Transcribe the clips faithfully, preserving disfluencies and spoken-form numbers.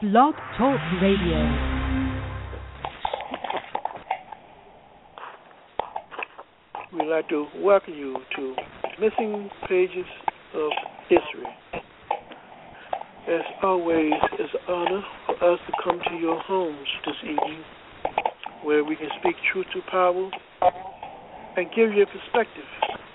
Blog Talk Radio. We'd like to welcome you to Missing Pages of History. As always, it's an honor for us to come to your homes this evening where we can speak truth to power and give you a perspective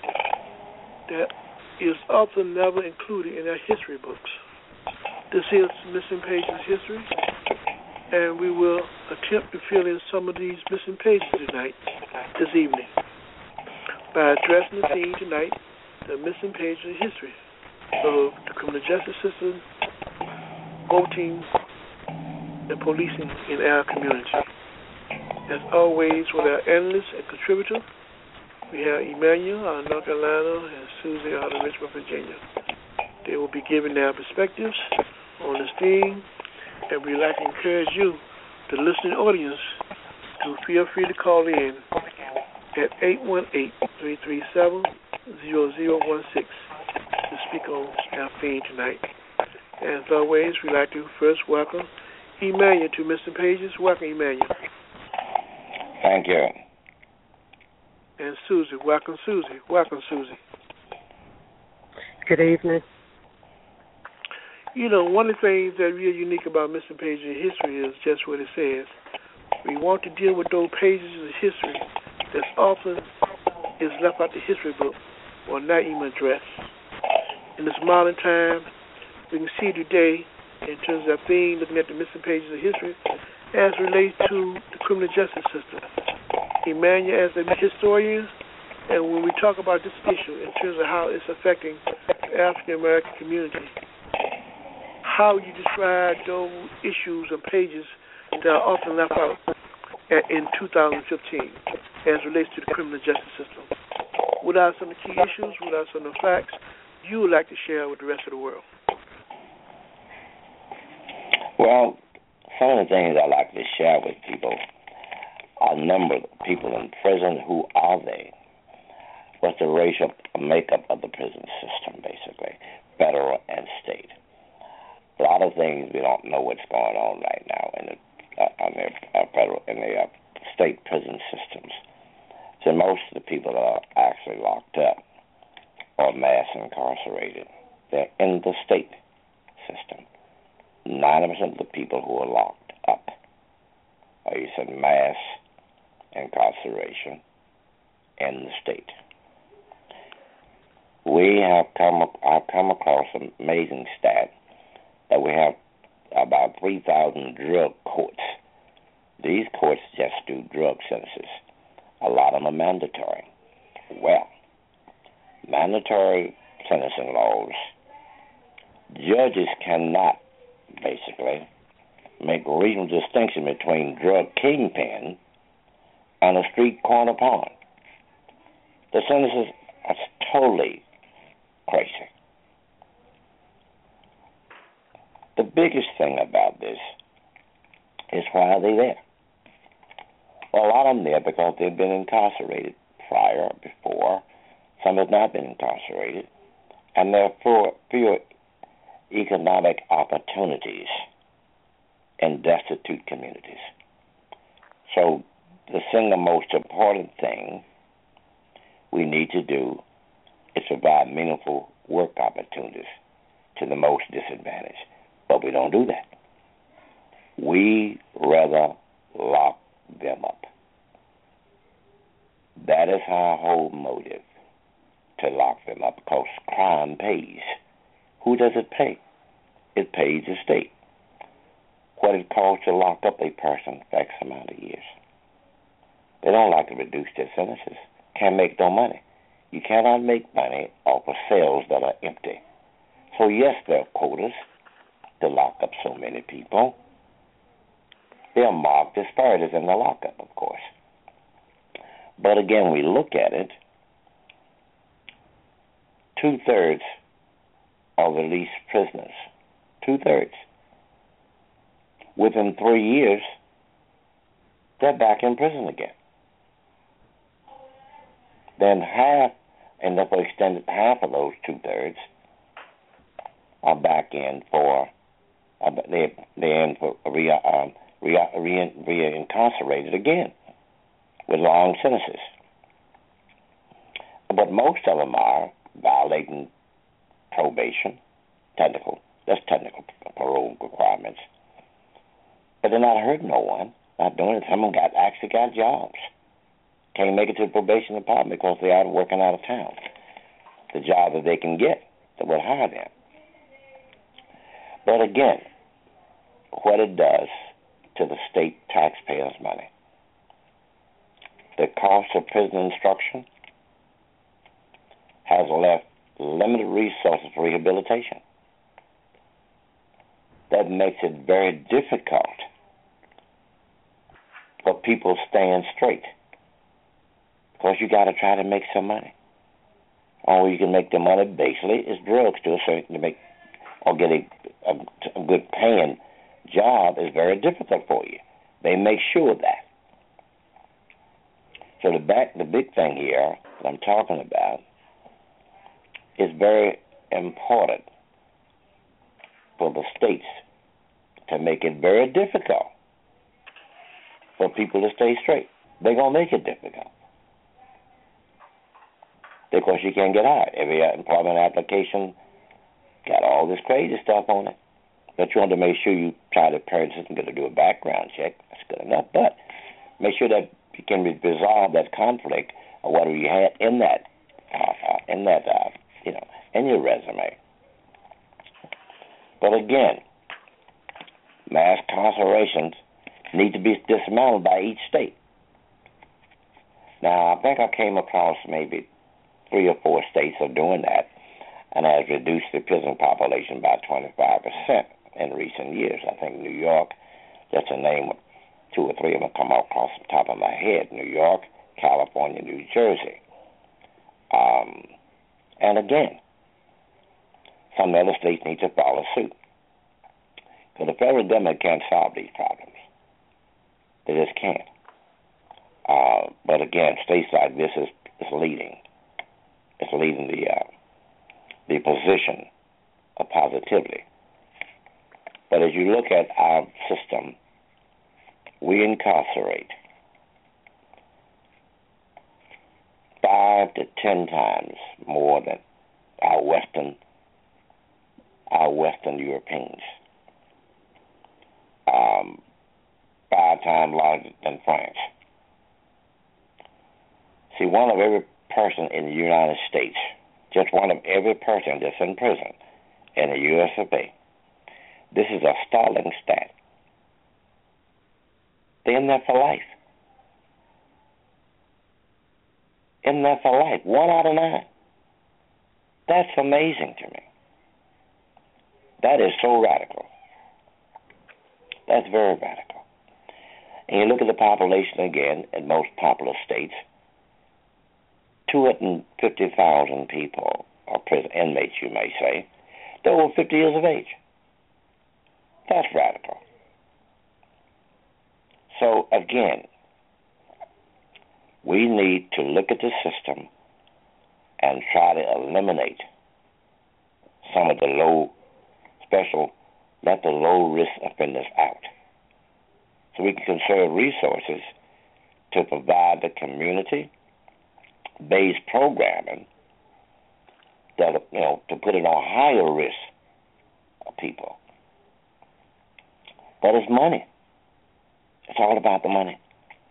that is often never included in our history books. This is Missing Pages History, and we will attempt to fill in some of these missing pages tonight, this evening, by addressing the theme tonight, the missing pages of history of the criminal justice system, voting, and policing in our community. As always, with our analysts and contributor, we have Emmanuel out of North Carolina and Susie out of Richmond, Virginia. They will be giving their perspectives on this theme, and we'd like to encourage you, the listening audience, to feel free to call in at eight one eight, three three seven, zero zero one six to speak on our theme tonight. As always, we'd like to first welcome Emmanuel to Missing Pages. Welcome, Emmanuel. Thank you. And Susie. Welcome, Susie. Welcome, Susie. Good evening. You know, one of the things that's really unique about Missing Pages of History is just what it says. We want to deal with those pages of history that often is left out the history book or not even addressed. In this modern time, we can see today, in terms of our theme, looking at the missing pages of history, as relates to the criminal justice system. Emmanuel, as a historian, and when we talk about this issue in terms of how it's affecting the African American community, how you describe those issues and pages that are often left out in two thousand fifteen as relates to the criminal justice system. What are some of the key issues? What are some of the facts you would like to share with the rest of the world? Well, some of the things I like to share with people are a number of people in prison. Who are they? What's the racial makeup of the prison system, basically, federal and state? A lot of things we don't know what's going on right now in the uh, on the uh, federal in the uh, state prison systems. So most of the people that are actually locked up or mass incarcerated, they're in the state system. Ninety percent of the people who are locked up are either mass incarceration in the state. We have come I've come across an amazing stat that we have about three thousand drug courts. These courts just do drug sentences. A lot of them are mandatory. Well, mandatory sentencing laws, judges cannot basically make a reasonable distinction between drug kingpin and a street corner pawn. The sentences are totally crazy. The biggest thing about this is why are they there? Well, a lot of them there because they've been incarcerated prior, before. Some have not been incarcerated. And there are fewer economic opportunities in destitute communities. So the single most important thing we need to do is provide meaningful work opportunities to the most disadvantaged. But we don't do that. We rather lock them up. That is our whole motive, to lock them up, because crime pays. Who does it pay? It pays the state. What it costs to lock up a person for X amount of years. They don't like to reduce their sentences. Can't make no money. You cannot make money off of cells that are empty. So yes, there are quotas to lock up so many people. They are marked as disparities in the lockup, of course. But again, we look at it, two-thirds are released prisoners. Two-thirds. Within three years, they're back in prison again. Then half, and if we extended half of those two-thirds, are back in for uh, they they're re, um, re, re, re incarcerated again with long sentences. But most of them are violating probation, technical, that's technical parole requirements. But they're not hurting no one, not doing it. Some of them got, actually got jobs. Can't make it to the probation department because they are working out of town. The job that they can get that will hire them. But again, what it does to the state taxpayers' money, the cost of prison instruction has left limited resources for rehabilitation. That makes it very difficult for people staying straight because you got to try to make some money. All you can make the money basically is drugs to a certain to make or get a, a, a good paying job is very difficult for you. They make sure of that. So the back the big thing here that I'm talking about is very important for the states to make it very difficult for people to stay straight. They're going to make it difficult because you can't get hired. Every employment application got all this crazy stuff on it. But you want to make sure you try to parent system to do a background check. That's good enough. But make sure that you can resolve that conflict or whatever you had in that, uh, in that, uh, you know, in your resume. But again, mass incarcerations need to be dismantled by each state. Now, I think I came across maybe three or four states are doing that and has reduced the prison population by twenty-five percent in recent years. I think New York, just to name two or three of them come across the top of my head, New York, California, New Jersey. Um, and again, some other states need to follow suit. Because the federal government can't solve these problems. They just can't. Uh, but again, states like this is, is leading. It's leading the uh, the position of positivity. But as you look at our system, we incarcerate five to ten times more than our Western our Western Europeans. Um, five times larger than France. See, one of every person in the United States, just one of every person that's in prison in the U S of A, this is a startling stat. They're in there for life. In there for life. One out of nine. That's amazing to me. That is so radical. That's very radical. And you look at the population again in most populous states, two hundred fifty thousand people, or prison inmates you may say, they're over fifty years of age. That's radical. So again, we need to look at the system and try to eliminate some of the low, special, let the low-risk offenders out. So we can conserve resources to provide the community-based programming that, you know, to put it on higher risk of people. But it's money. It's all about the money.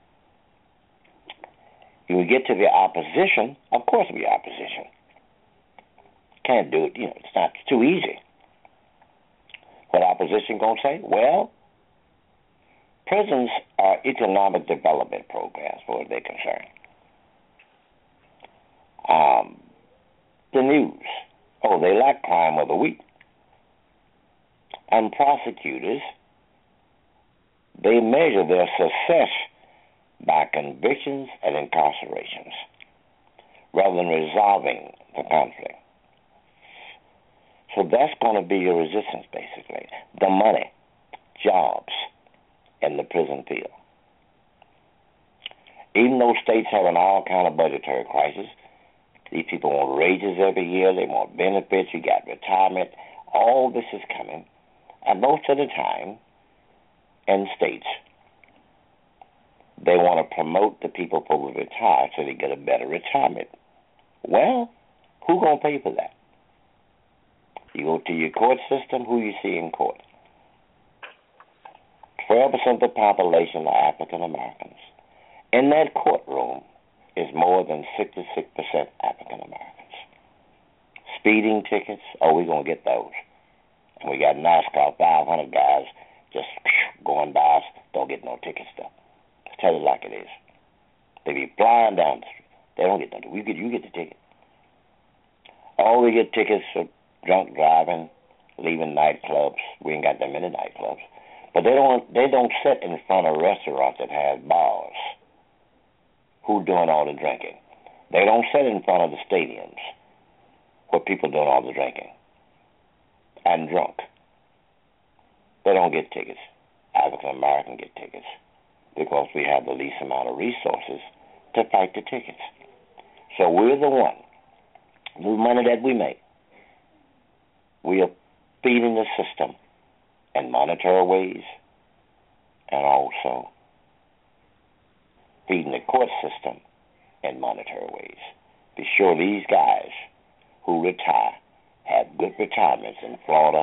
When we get to the opposition, of course there'll be opposition. Can't do it, you know, it's not, it's too easy. What opposition gonna say? Well, prisons are economic development programs, for what they're concerned. Um, the news, oh, they lack crime of the week. And prosecutors, they measure their success by convictions and incarcerations rather than resolving the conflict. So that's going to be your resistance, basically. The money, jobs, and the prison field. Even though states have an all kind of budgetary crisis, these people want raises every year, they want benefits, you got retirement, all this is coming. And most of the time, in states, they want to promote the people who retire so they get a better retirement. Well, who gonna pay for that? You go to your court system, who you see in court? twelve percent of the population are African Americans. In that courtroom is more than sixty-six percent African Americans. Speeding tickets, oh, we're going to get those. And we got NASCAR, five hundred guys just going by us, don't get no tickets though. Let's tell it like it is. They be flying down the street. They don't get no tickets. You get, you get the ticket. Oh, we get tickets for drunk driving, leaving nightclubs. We ain't got that many nightclubs. But they don't they don't sit in front of restaurants that have bars. Who doing all the drinking? They don't sit in front of the stadiums where people doing all the drinking and drunk. They don't get tickets. African American get tickets because we have the least amount of resources to fight the tickets. So we're the one. The money that we make, we are feeding the system in monetary ways and also feeding the court system in monetary ways. Be sure these guys who retire have good retirements in Florida,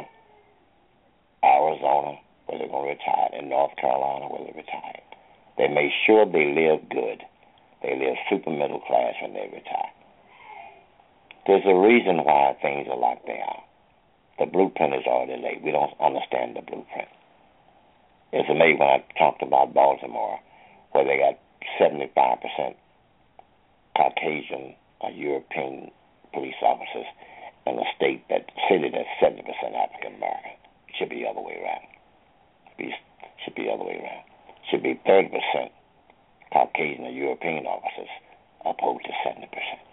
Arizona, where they're going to retire, in North Carolina, where they're retired. They make sure they live good. They live super middle class when they retire. There's a reason why things are like they are. The blueprint is already laid. We don't understand the blueprint. It's amazing when I talked about Baltimore, where they got seventy-five percent Caucasian or European police officers, in a state that city that's seventy percent African American. It should be the other way around. It should be the other way around. It should be thirty percent Caucasian or European officers opposed to seventy percent.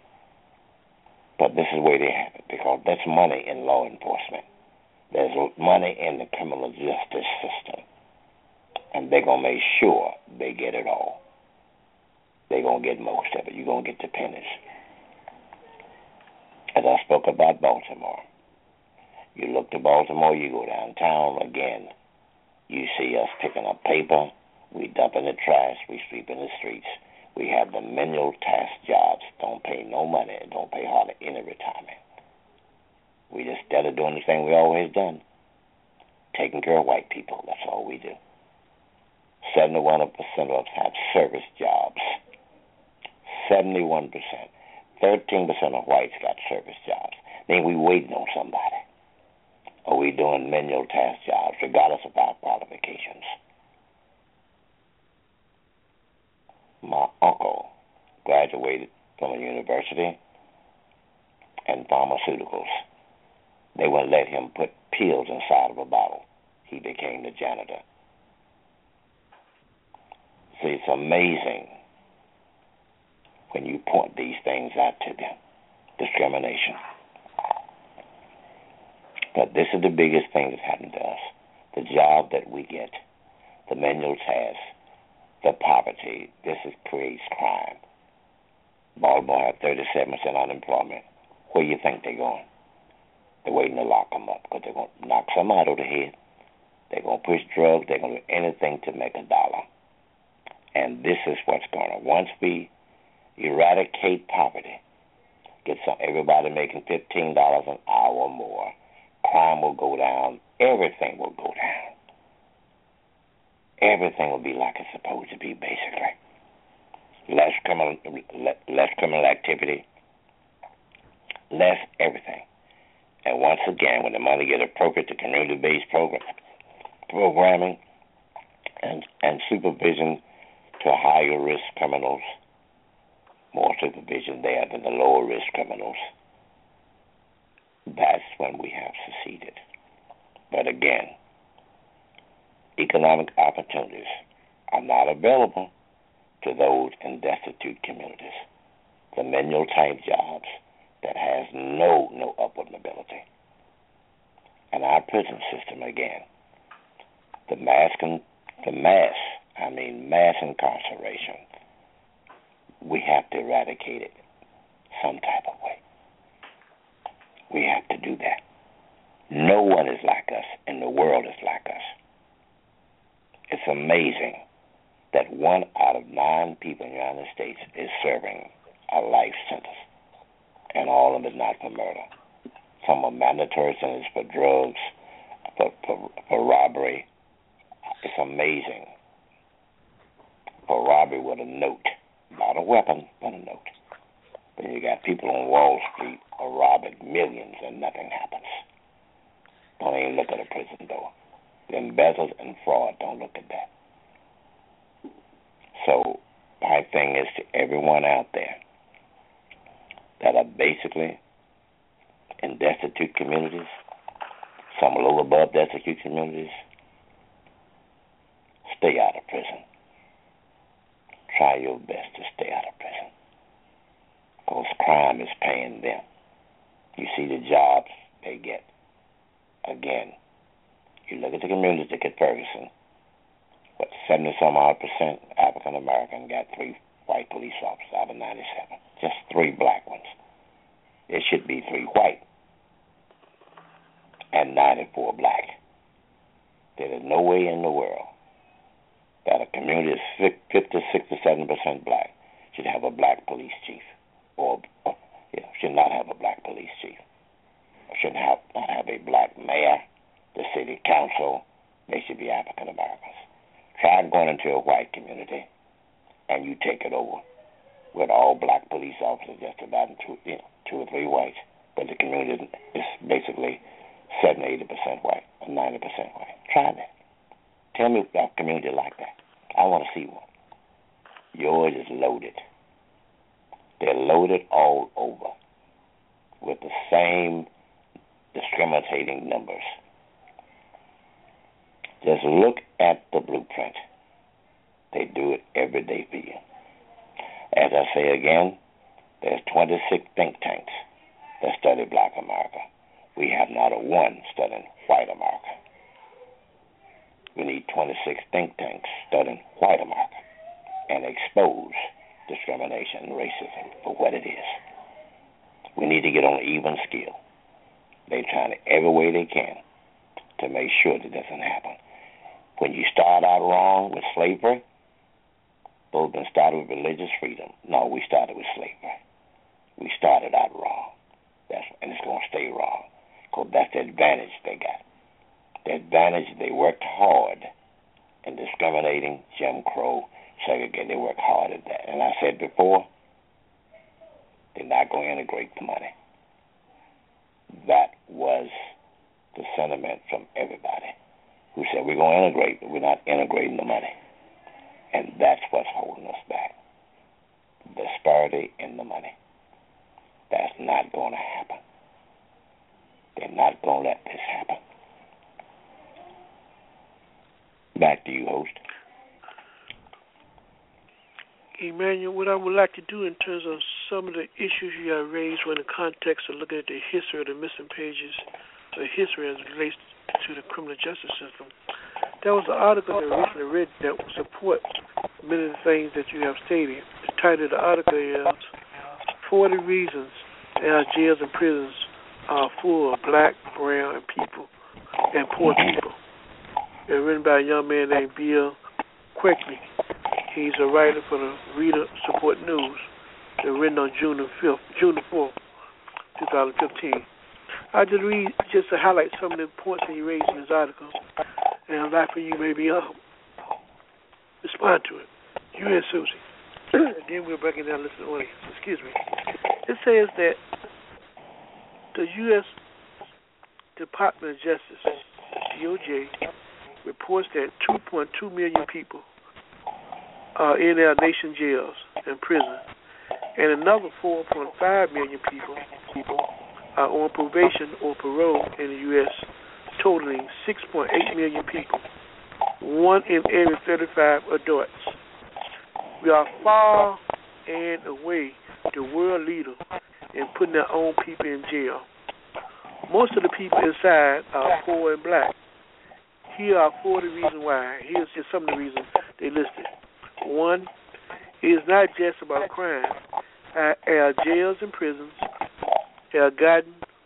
But this is where they have it, because that's money in law enforcement. There's money in the criminal justice system. And they're going to make sure they get it all. They're going to get most of it. You're going to get the pennies. As I spoke about Baltimore, you look to Baltimore, you go downtown again, you see us picking up paper, we dump in the trash, we sweep in the streets. We have the menial task jobs, don't pay no money, don't pay hardly any retirement. We just, instead of doing the thing we always done, taking care of white people, that's all we do. seventy-one percent of us have service jobs. seventy-one percent. thirteen percent of whites got service jobs. Then we waiting on somebody. Or we doing menial task jobs, regardless of our qualifications. My uncle graduated from a university in pharmaceuticals. They wouldn't let him put pills inside of a bottle. He became the janitor. See, it's amazing when you point these things out to them. Discrimination. But this is the biggest thing that's happened to us. The job that we get, the menial tasks, the poverty, this is, creates crime. Baltimore have thirty-seven percent unemployment. Where do you think they're going? They're waiting to lock them up because they're going to knock somebody over the head. They're going to push drugs. They're going to do anything to make a dollar. And this is what's going on. Once we eradicate poverty, get some everybody making fifteen dollars an hour or more, crime will go down. Everything will go down. Everything will be like it's supposed to be, basically. Less criminal, less criminal activity, less everything. And once again, when the money gets appropriate to community-based program, programming and, and supervision to higher risk criminals, more supervision there than the lower risk criminals, that's when we have succeeded. But again, economic opportunities are not available to those in destitute communities. The menial type jobs that has no no upward mobility. And our prison system again, the mass con- the mass, I mean mass incarceration, we have to eradicate it some type of way. We have to do that. No one is like us, and the world is like us. It's amazing that one out of nine people in the United States is serving a life sentence, and all of them is not for murder. Some are mandatory sentences for drugs, for, for, for robbery. It's amazing. For robbery with a note, not a weapon, but a note. But you got people on Wall Street are robbing millions and nothing happens. Don't even look at a prison door. The embezzles and fraud, don't look at that. So my thing is to everyone out there that are basically in destitute communities, some a little above destitute communities, stay out of prison. Try your best to stay out of prison. Because crime is paying them. You see the jobs they get. Again, you look at the communities that get Ferguson, what, seventy some odd percent African American, got three white police officers out of ninety-seven. Just three black ones. It should be three white and ninety-four black. There is no way in the world that a community is fifty, sixty-seven percent black should have a black police chief, or, or you know, should not have a black police chief, or should have, not have a black mayor, the city council. They should be African Americans. Try going into a white community and you take it over with all black police officers, just about two, you know, two or three whites, but the community is basically seventy, eighty percent white, or ninety percent white. Try that. Tell me about a community like that. I want to see one. Yours is loaded. They're loaded all over with the same discriminating numbers. Just look at the blueprint. They do it every day for you. As I say again, there's twenty-six think tanks that study black America. We have not a one studying white America. We need twenty-six think tanks studying white America and expose discrimination and racism for what it is. We need to get on an even scale. They're trying every way they can to make sure that doesn't happen. When you start out wrong with slavery, those been started with religious freedom. No, we started with slavery. We started out wrong. That's, and it's going to stay wrong, because that's the advantage they got. The advantage, they worked hard in discriminating, Jim Crow, segregation. They worked hard at that. And I said before, they're not going to integrate the money. That was the sentiment from everybody who said, we're going to integrate, but we're not integrating the money. And that's what's holding us back. Disparity in the money. That's not going to happen. They're not going to let this happen. Back to you, host. Emmanuel, what I would like to do in terms of some of the issues you have raised in the context of looking at the history of the missing pages, the history as it relates to the criminal justice system. There was an article that I recently read that would support many of the things that you have stated. The title of the article is forty Reasons that Our Jails and Prisons Are Full of Black, Brown, and People, and Poor People. It was written by a young man named Bill Quigley. He's a writer for the Reader Support News. It was written on June the fifth, June the fourth, twenty fifteen. I'll just read just to highlight some of the points that he raised in his article, and I'd like for you maybe uh, respond to it. You and Susie. And then we'll break it down. Listen to audience. Excuse me. It says that the U S Department of Justice, D O J, reports that two point two million people are in our nation jails and prisons, and another four point five million people are on probation or parole in the U S, totaling six point eight million people, one in every thirty-five adults. We are far and away the world leader in putting our own people in jail. Most of the people inside are poor and black. Here are forty reasons why. Here's just some of the reasons they listed. One, it is not just about crime. Our, our jails and prisons have gotten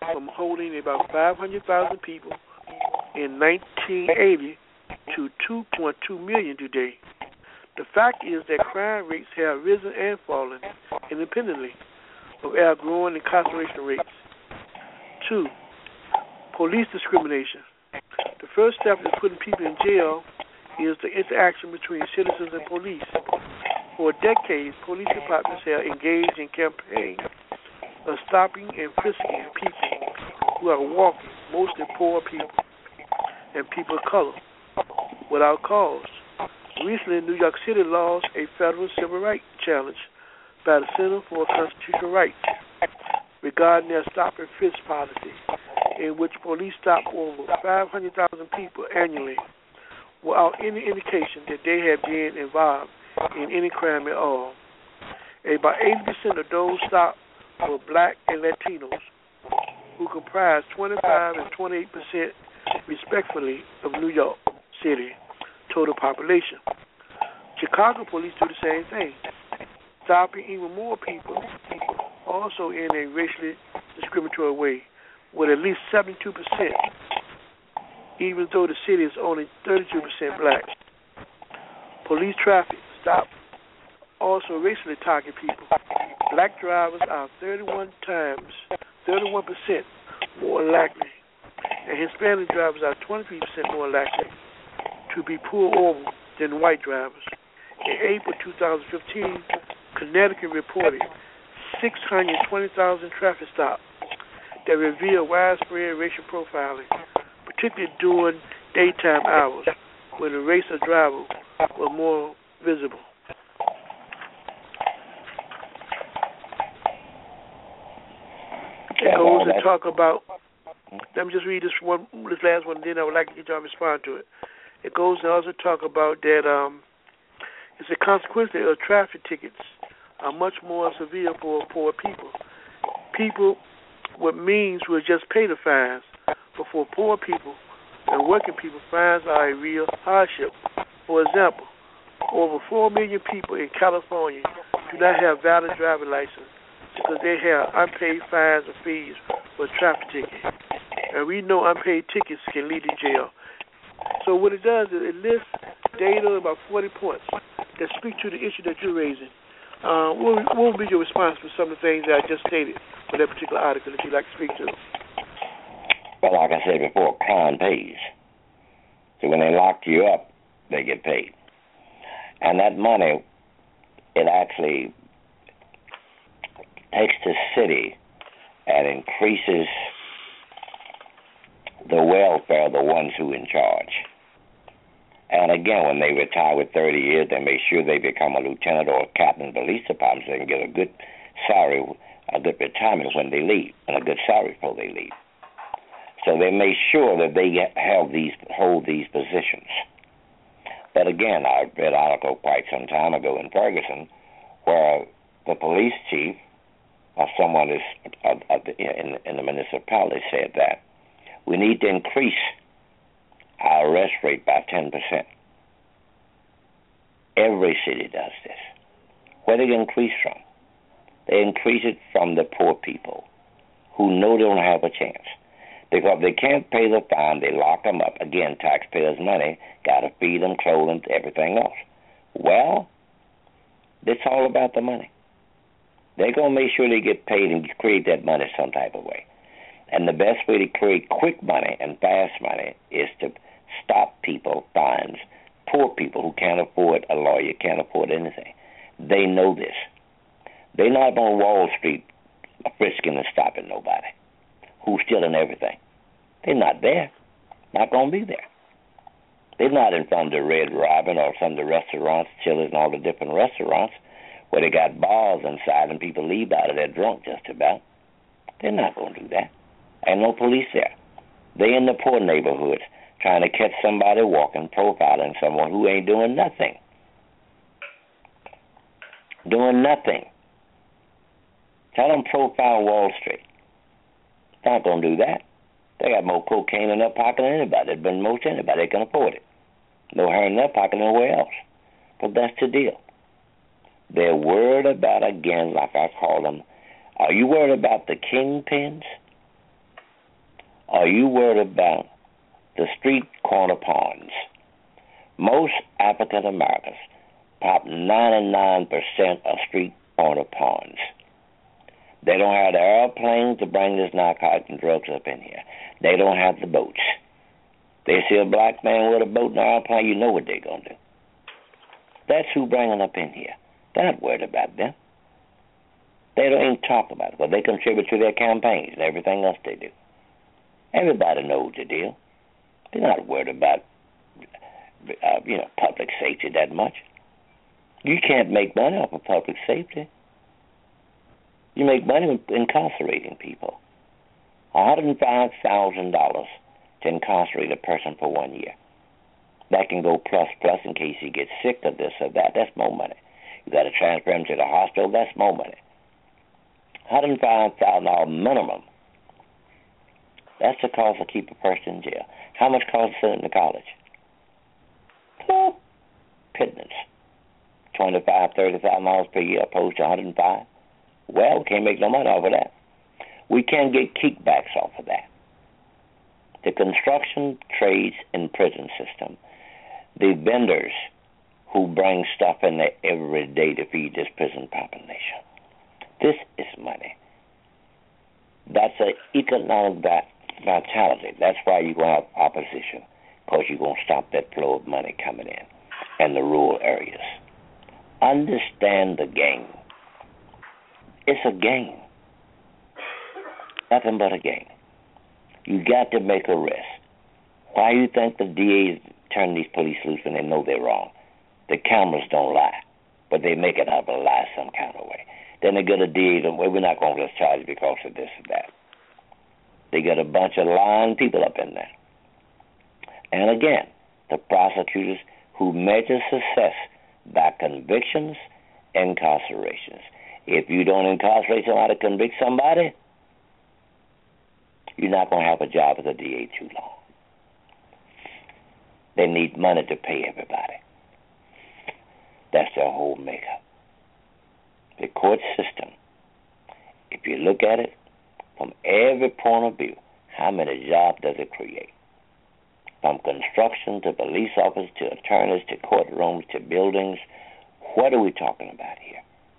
from holding about five hundred thousand people in nineteen eighty to two point two million today. The fact is that crime rates have risen and fallen independently of our growing incarceration rates. Two, police discrimination. The first step in putting people in jail is the interaction between citizens and police. For decades, police departments have engaged in campaigns of stopping and frisking people who are walking, mostly poor people and people of color, without cause. Recently, New York City lost a federal civil rights challenge by the Center for Constitutional Rights regarding their stop and frisk policy, in which police stop over five hundred thousand people annually without any indication that they have been involved in any crime at all. About eighty percent of those stopped were black and Latinos, who comprise twenty-five and twenty-eight percent respectively of New York City total population. Chicago police do the same thing, stopping even more people, also in a racially discriminatory way, with at least seventy-two percent, even though the city is only thirty-two percent black. Police traffic stop also racially target people. Black drivers are thirty-one times, thirty-one percent more likely, and Hispanic drivers are twenty-three percent more likely to be pulled over than white drivers. In April two thousand fifteen, Connecticut reported six hundred twenty thousand traffic stops that reveal widespread racial profiling, particularly during daytime hours when the race of driver was more visible. It goes to talk about, let me just read this one, this last one, and then I would like to get y'all to respond to it. It goes to also talk about that um, it's a consequence of traffic tickets are much more severe for poor people. People with means will just pay the fines, but for poor people and working people, fines are a real hardship. For example, over four million people in California do not have valid driver's license because they have unpaid fines or fees for traffic tickets. And we know unpaid tickets can lead to jail. So what it does is it lists data about forty points that speak to the issue that you're raising. Uh, what, what will be your response to some of the things that I just stated for that particular article that you'd like to speak to? Well, like I said before, crime pays. So when they lock you up, they get paid. And that money, it actually takes the city and increases the welfare of the ones who are in charge. And again, when they retire with thirty years, they make sure they become a lieutenant or a captain of the police department so they can get a good salary, a good retirement when they leave, and a good salary before they leave. So they make sure that they get, have these, hold these positions. But again, I read an article quite some time ago in Ferguson where the police chief or someone is uh, uh, in, in the municipality said that we need to increase our arrest rate by ten percent. Every city does this. Where do they increase from? They increase it from the poor people who know they don't have a chance. Because they can't pay the fine, they lock them up. Again, taxpayers' money, got to feed them, clothe them, everything else. Well, it's all about the money. They're going to make sure they get paid and create that money some type of way. And the best way to create quick money and fast money is to stop people, fines, poor people who can't afford a lawyer, can't afford anything. They know this. They're not on Wall Street frisking and stopping nobody who's stealing everything. They're not there. Not going to be there. They're not in front of the Red Robin or some of the restaurants, Chili's and all the different restaurants where they got bars inside and people leave out of there drunk just about. They're not going to do that. Ain't no police there. They're in the poor neighborhoods trying to catch somebody walking, profiling someone who ain't doing nothing. Doing nothing. Tell them profile Wall Street. Not going to do that. They got more cocaine in their pocket than anybody, than most anybody. They can afford it. No hair in their pocket nowhere else. But that's the deal. They're worried about, again, like I call them, are you worried about the kingpins? Are you worried about the street corner ponds? Most African Americans pop ninety-nine percent of street corner ponds. They don't have the airplanes to bring this narcotics and drugs up in here. They don't have the boats. They see a black man with a boat and an airplane, you know what they're going to do. That's who bringing up in here. They're not worried about them. They don't even talk about it, but they contribute to their campaigns and everything else they do. Everybody knows the deal. They're not worried about, uh, you know, public safety that much. You can't make money off of public safety. You make money incarcerating people. one hundred five thousand dollars to incarcerate a person for one year. That can go plus plus in case he gets sick or this or that. That's more money. You got to transfer him to the hospital. That's more money. one hundred five thousand dollars minimum. That's the cost to keep a person in jail. How much cost to send him to college? Well, pittance. twenty-five thousand dollars, thirty thousand dollars per year opposed to one hundred five. Well, we can't make no money off of that. We can't get kickbacks off of that. The construction, trades, and prison system, the vendors who bring stuff in there every day to feed this prison population. This is money. That's an economic vitality. That's why you're going to have opposition, because you're going to stop that flow of money coming in in the rural areas. Understand the game. It's a game. Nothing but a game. You got to make a risk. Why do you think the D As turn these police loose when they know they're wrong? The cameras don't lie, but they make it out of a lie some kind of way. Then they get a D A, well, we're not going to charge you because of this or that. They get a bunch of lying people up in there. And again, the prosecutors who measure success by convictions, incarcerations. If you don't incarcerate somebody, convict somebody, you're not going to have a job as a D A too long. They need money to pay everybody. That's their whole makeup. The court system, if you look at it from every point of view, how many jobs does it create? From construction to police officers to attorneys to courtrooms to buildings, what are we talking about here?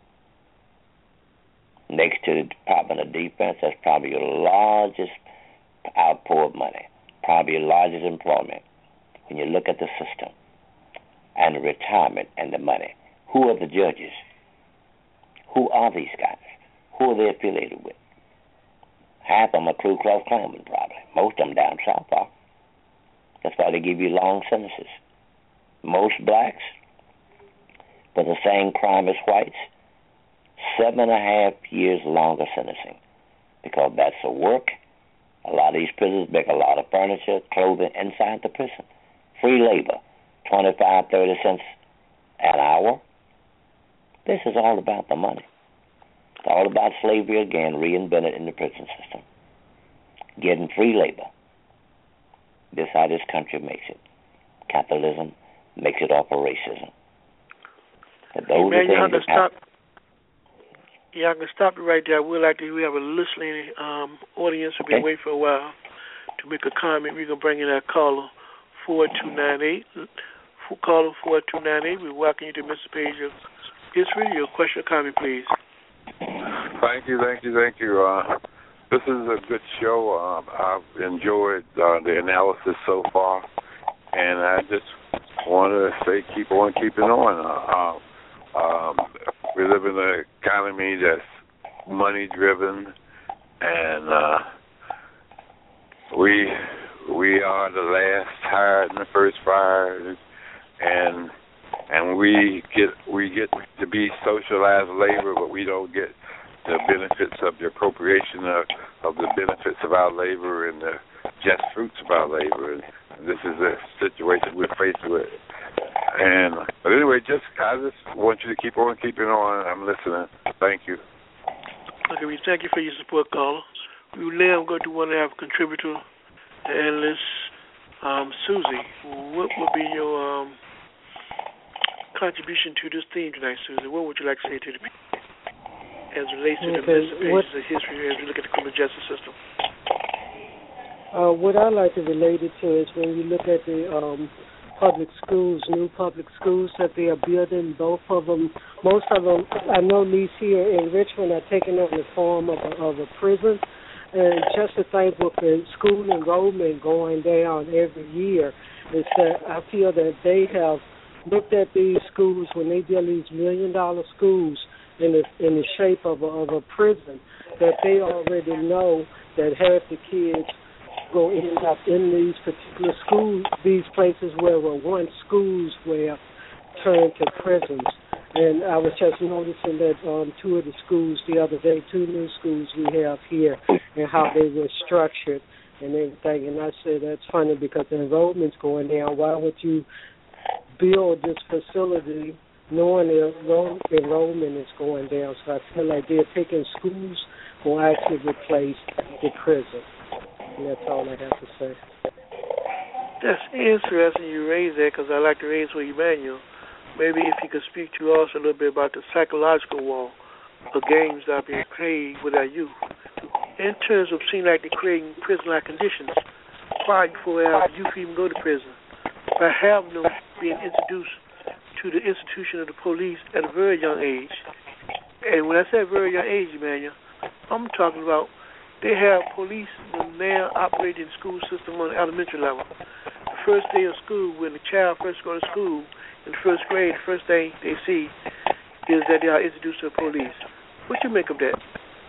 Next to the Department of Defense, that's probably your largest outpour of money, probably your largest employment. When you look at the system and the retirement and the money, who are the judges? Who are these guys? Who are they affiliated with? Half of them are Ku Klux Klansmen, probably. Most of them down south are. That's why they give you long sentences. Most blacks, for the same crime as whites, seven and a half years longer sentencing, because that's the work. A lot of these prisons make a lot of furniture, clothing inside the prison. Free labor, twenty-five, thirty cents an hour. This is all about the money. It's all about slavery again, reinvented in the prison system. Getting free labor. This is how this country makes it. Capitalism makes it off of racism. But those hey, man, are things that stop. Yeah, I can stop you right there. We'd like to, we have a listening um, audience who've been okay. waiting for a while to make a comment. We're going to bring in that caller, four two nine eight. Caller four two nine eight. We welcome you to Mister Page of History. Your question or comment, please. Thank you, thank you, thank you. Uh, this is a good show. Um, I've enjoyed uh, the analysis so far, and I just want to say keep on keeping on. Uh, um, we live in an economy that's money-driven, and uh, we we are the last hired and the first fired, and and we get we get to be socialized labor, but we don't get the benefits of the appropriation of, of the benefits of our labor and the just fruits of our labor. And this is a situation we're faced with. And but anyway, just I just want you to keep on keeping on. I'm listening. Thank you. Okay, we thank you for your support, caller. We will now go to one of our contributor, the analyst, um, Susie. What would be your um, contribution to this theme tonight, Susie? What would you like to say to the people as it relates to the Okay, Mister Pages of history as we look at the criminal justice system? Uh, what I like to relate it to is when you look at the um, public schools, new public schools that they are building, both of them, most of them, I know these here in Richmond are taking on the form of a, of a prison. And just to think with the school enrollment going down every year, is that I feel that they have looked at these schools when they build these million dollar schools in the, in the shape of a, of a prison, that they already know that half the kids go end up in these particular schools, these places where were once schools were turned to prisons. And I was just noticing that um, two of the schools the other day, two new schools we have here, and how they were structured and everything. And I said, that's funny because the enrollment's going down. Why would you build this facility knowing the enroll- enrollment is going down? So I feel like they're taking schools will actually replace the prison. And that's all I have to say. That's interesting you raise that, because I like to raise with Emmanuel. Maybe if you could speak to us a little bit about the psychological war of games that are being played with our youth, in terms of seeing like they're creating prison-like conditions prior before our youth even go to prison, by having them being introduced to the institution of the police at a very young age. And when I say very young age, Emmanuel, I'm talking about they have police now operating the school system on the elementary level. The first day of school, when the child first goes to school, in the first grade, the first thing they see is that they are introduced to the police. What you make of that?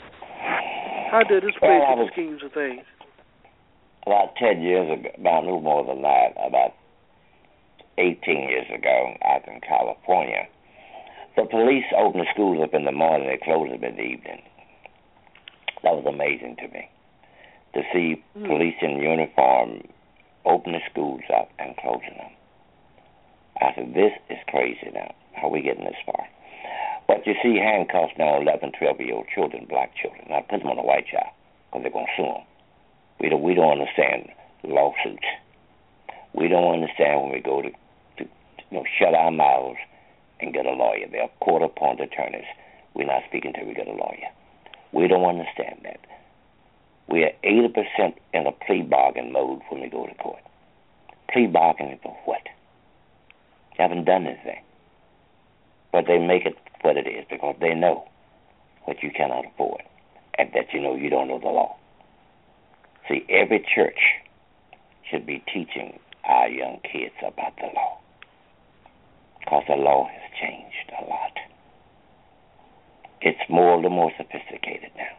How does this play well, into the schemes of things? About ten years ago, about a little more than that, about eighteen years ago, out in California, the police opened the schools up in the morning, they closed them in the evening. That was amazing to me, to see mm. police in uniform open the schools up and closing them. I said, this is crazy now. How are we getting this far? But you see handcuffs now, eleven, twelve-year-old children, black children. Now put them on a white child because they're going to sue them. We don't, we don't understand lawsuits. We don't understand when we go to, to you know, shut our mouths and get a lawyer. They're court-appointed attorneys. We're not speaking until we get a lawyer. We don't understand that. We are eighty percent in a plea bargain mode when we go to court. Plea bargaining for what? You haven't done anything. But they make it what it is because they know what you cannot afford and that you know you don't know the law. See, every church should be teaching our young kids about the law because the law has changed a lot. It's more a little more sophisticated now.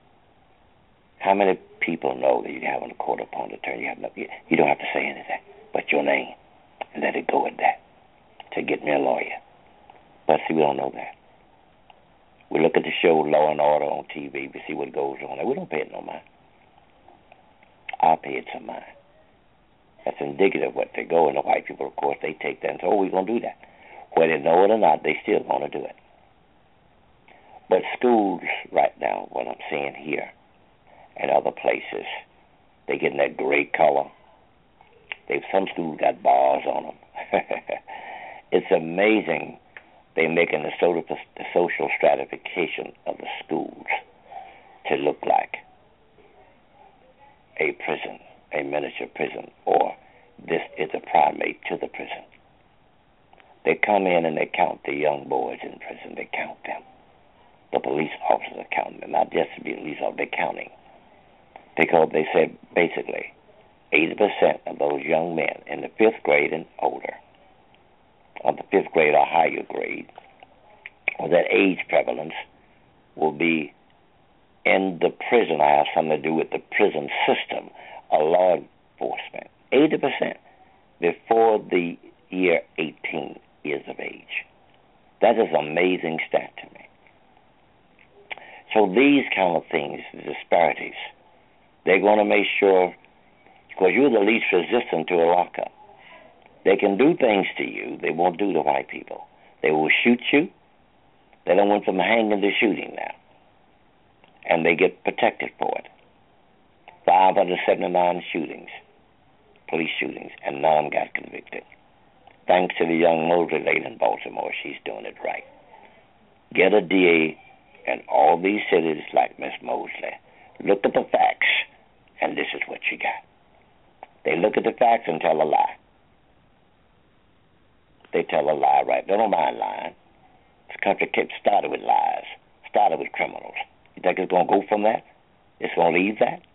How many people know that you have a court-appointed attorney? You, have no, you, you don't have to say anything but your name and let it go at that to get me a lawyer. But see, we don't know that. We look at the show Law and Order on T V. We see what goes on there. We don't pay it no mind. I'll pay it some mind. That's indicative of what they go. And the white people, of course, they take that and say, oh, we're going to do that. Whether they know it or not, they still going to do it. But schools right now, what I'm seeing here and other places, they getting that gray color. They've, some schools got bars on them. It's amazing they're making the social, the social stratification of the schools to look like a prison, a miniature prison, or this is a primate to the prison. They come in and they count the young boys in prison. They count them. The police officers are counting them, not just to be police officers, they're counting. Because they said basically eighty percent of those young men in the fifth grade and older, or the fifth grade or higher grade, or that age prevalence will be in the prison. I have something to do with the prison system, or law enforcement. eighty percent before the year eighteen years of age. That is an amazing stat to me. So these kind of things, the disparities, they're going to make sure, because you're the least resistant to a lockup. They can do things to you they won't do to white people. They will shoot you. They don't want them hanging to shooting now. And they get protected for it. five hundred seventy-nine shootings, police shootings, and none got convicted. Thanks to the young Mosley lady in Baltimore, she's doing it right. Get a D A in all these cities like Miss Mosley. Look at the facts, and this is what you got. They look at the facts and tell a lie. They tell a lie, right? They don't mind lying. This country kept started with lies, started with criminals. You think it's going to go from that? It's going to leave that?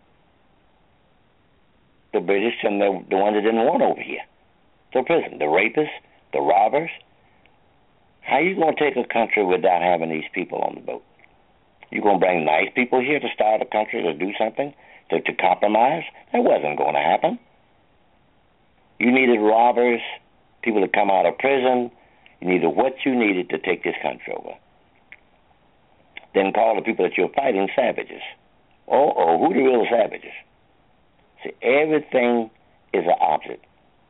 The British and the, the ones that didn't want over here. To prison. The rapists, the robbers. How are you going to take a country without having these people on the boat? You going to bring nice people here to start a country to do something, to, to compromise? That wasn't going to happen. You needed robbers, people to come out of prison. You needed what you needed to take this country over. Then call the people that you're fighting savages. Oh, oh, who the real savages? See, everything is an opposite.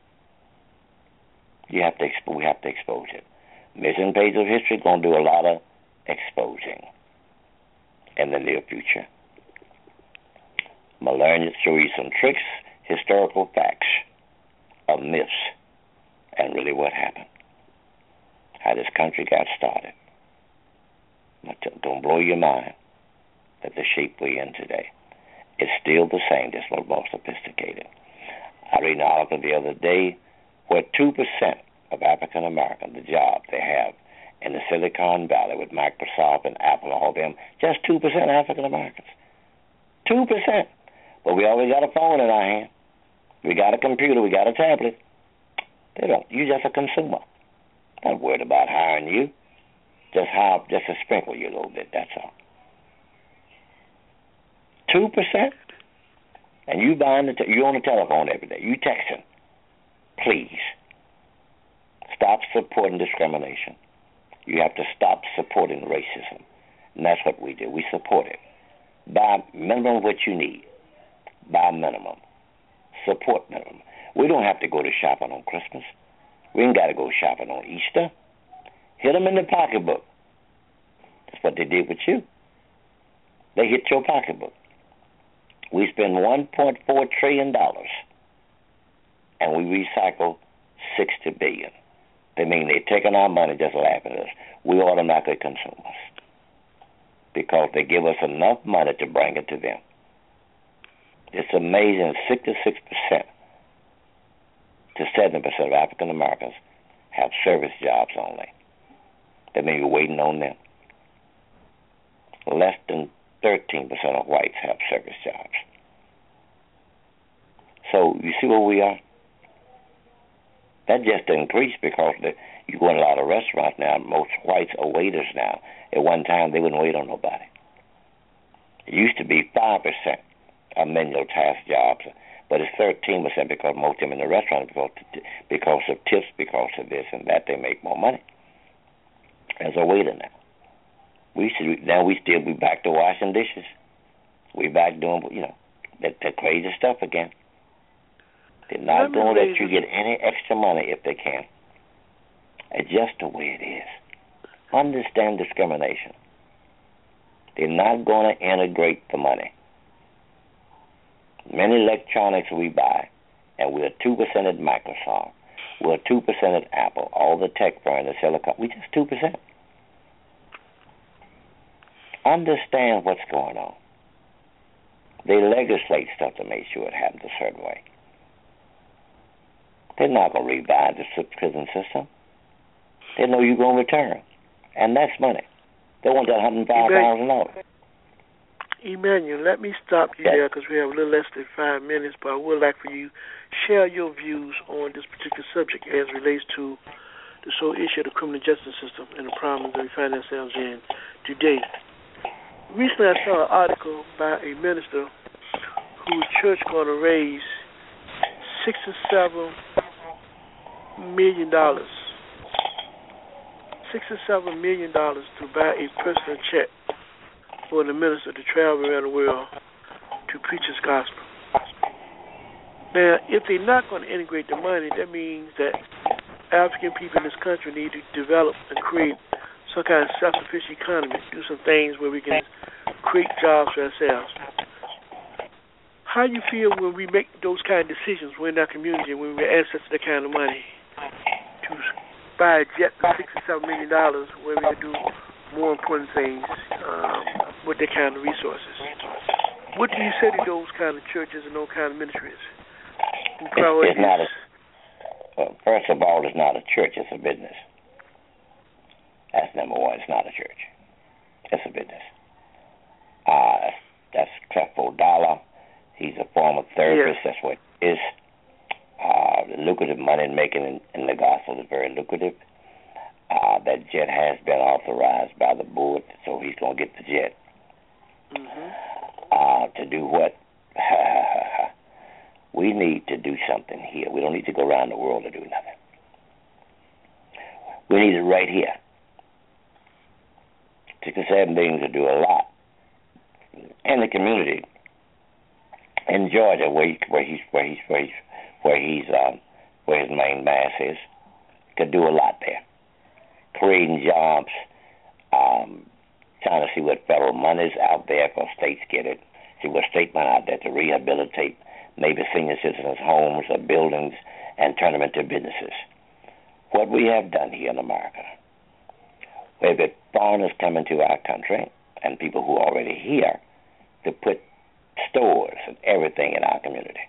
You have to expo- we have to expose it. Missing Pages of History is going to do a lot of exposing in the near future. I'm going to learn to show you some tricks, historical facts of myths, and really what happened. How this country got started. Don't blow your mind that the shape we're in today is still the same, just a little more sophisticated. I read an article the other day where two percent of African Americans, the job they have in the Silicon Valley with Microsoft and Apple and all of them, just two percent African Americans. two percent. But we always got a phone in our hand. We got a computer. We got a tablet. They don't. You're just a consumer. Not worried about hiring you. Just how, just to sprinkle you a little bit, that's all. two percent? And you buying the, te- you on the telephone every day. You texting. Please. Stop supporting discrimination. You have to stop supporting racism. And that's what we do. We support it. Buy minimum what you need. Buy minimum. Support minimum. We don't have to go to shopping on Christmas. We ain't got to go shopping on Easter. Hit them in the pocketbook. That's what they did with you. They hit your pocketbook. We spend one point four trillion dollars, and we recycle sixty billion dollars. They mean they're taking our money, just laughing at us. We automatically consumers because they give us enough money to bring it to them. It's amazing, sixty-six percent to seventy percent of African Americans have service jobs only. That means you're waiting on them. Less than thirteen percent of whites have service jobs. So you see where we are? That just increased because the, you go in a lot of restaurants now. Most whites are waiters now. At one time, they wouldn't wait on nobody. It used to be five percent of menial task jobs, but it's thirteen percent because most of them in the restaurant because, because of tips, because of this and that, they make more money as a waiter now. We should, now we still be back to washing dishes. We back doing, you know, that, that crazy stuff again. They're not going to let you get any extra money if they can. It's just the way it is. Understand discrimination. They're not going to integrate the money. Many electronics we buy, and we're two percent at Microsoft. We're two percent at Apple. All the tech firms, the silicon, we just two percent. Understand what's going on. They legislate stuff to make sure it happens a certain way. They're not going to revive the prison system. They know you're going to return. And that's money. They want that one hundred five thousand dollars. Emmanuel, let me stop you yes. there because we have a little less than five minutes, but I would like for you to share your views on this particular subject as it relates to the sole issue of the criminal justice system and the problems that we find ourselves in today. Recently I saw an article by a minister whose church going to raise sixty-seven million dollars. sixty-seven million dollars to buy a personal check for the minister to travel around the world to preach his gospel. Now, if they're not going to integrate the money, that means that African people in this country need to develop and create some kind of self-sufficient economy, do some things where we can create jobs for ourselves. How do you feel when we make those kind of decisions in our community, when we access that kind of money to buy a jet for sixty-seven million dollars where we can do more important things um, with that kind of resources? What do you say to those kind of churches and those kind of ministries? It's, it's not a, well, first of all, it's not a church, it's a business. That's number one. It's not a church. It's a business. Uh, that's Creflo Dollar. He's a former therapist. Yes. That's what it is. Uh, the lucrative money making in, in the gospel is very lucrative. Uh, that jet has been authorized by the board, so he's going to get the jet. Mm-hmm. Uh, to do what? We need to do something here. We don't need to go around the world to do nothing. We need it right here. Six or seven beings to do a lot in the community in Georgia, where he, where he's where he's where he's where he's um, where his main mass is, could do a lot there, creating jobs, um, trying to see what federal money's out there for states get it, see what state money out there to rehabilitate maybe senior citizens' homes or buildings and turn them into businesses. What we have done here in America, we've got foreigners coming to our country and people who are already here to put stores and everything in our community,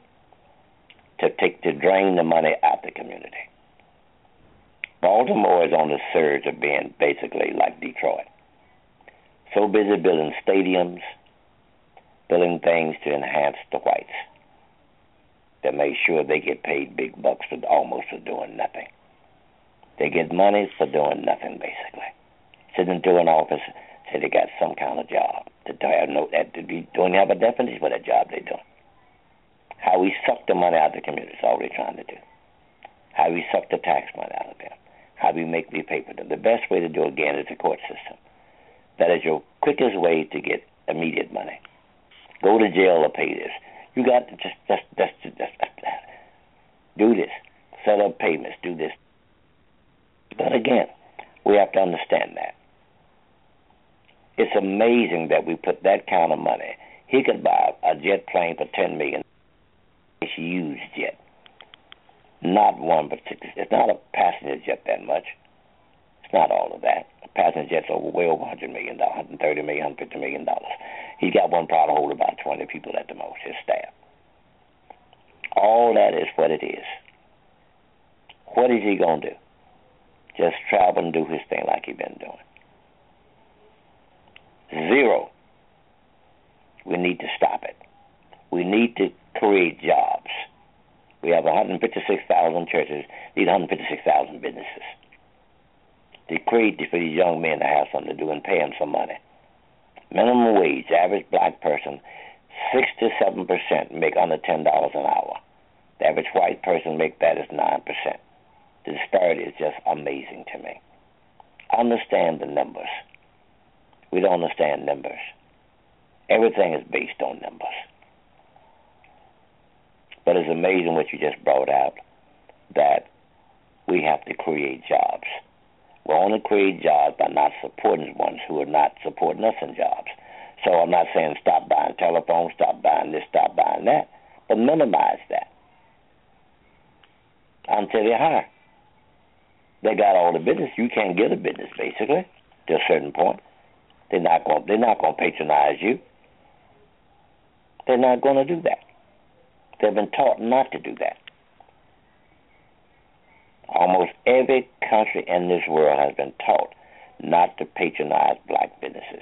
to take to drain the money out the community. Baltimore is on the surge of being basically like Detroit. So busy building stadiums, building things to enhance the whites, that make sure they get paid big bucks for almost for doing nothing. They get money for doing nothing, basically. Sitting into an office, say they got some kind of job. To have no, that to be don't have a definition for that job they do. How we suck the money out of the community is all they're trying to do. How we suck the tax money out of them. How we make me pay for them. The best way to do it, again, is the court system. That is your quickest way to get immediate money. Go to jail or pay this. You got to just, just, just, just, just do this. Set up payments. Do this. But again, we have to understand that. It's amazing that we put that kind of money. He could buy a jet plane for ten million dollars. It's a huge jet. Not one particular. It's not a passenger jet that much. It's not all of that. A passenger jet's over way over one hundred million dollars, one hundred thirty million dollars, one hundred fifty million dollars. He's got one probably hold about twenty people at the most, his staff. All that is what it is. What is he going to do? Just travel and do his thing like he's been doing. Zero. We need to stop it. We need to create jobs. We have one hundred fifty-six thousand churches, need one hundred fifty-six thousand businesses. To create for these young men to have something to do and pay them some money. Minimum wage, average black person, six to seven percent make under ten dollars an hour. The average white person make that is nine percent. The disparity is just amazing to me. Understand the numbers. We don't understand numbers. Everything is based on numbers. But it's amazing what you just brought out, that we have to create jobs. We only create jobs by not supporting ones who are not supporting us in jobs. So I'm not saying stop buying telephones, stop buying this, stop buying that, but minimize that until they hire. They got all the business. You can't get a business, basically, to a certain point. They're not going. They're not going to patronize you. They're not going to do that. They've been taught not to do that. Almost every country in this world has been taught not to patronize black businesses.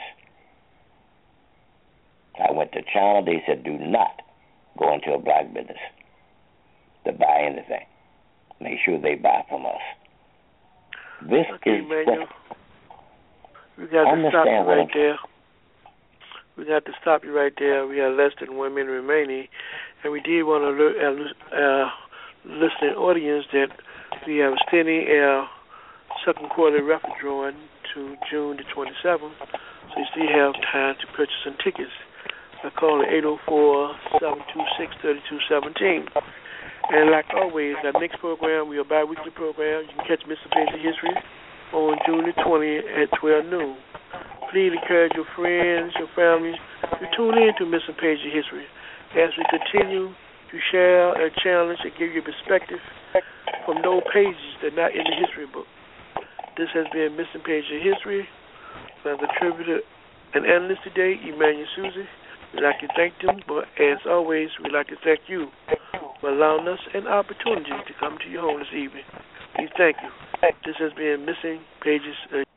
I went to China. They said, do not go into a black business to buy anything. Make sure they buy from us. This okay, is Manuel. We got to stop you right there. We got to stop you right there. We have less than one minute remaining, and we did want to alert our uh, listening audience that we have extending our second quarter reference drawing to June the twenty-seventh, so you still have time to purchase some tickets by calling eight oh four, seven two six, three two one seven. And like always, our next program, we are a bi-weekly program. You can catch Mister Page of History on June the twentieth at twelve noon. Please encourage your friends, your family to tune in to Mister Page of History as we continue to share and challenge and give you perspective from those pages that are not in the history book. This has been Mister Page of History. My contributor and analyst today, Emmanuel Susie. We'd like to thank them, but as always, we'd like to thank you for allowing us an opportunity to come to your home this evening. We thank you. This has been Missing Pages. Uh,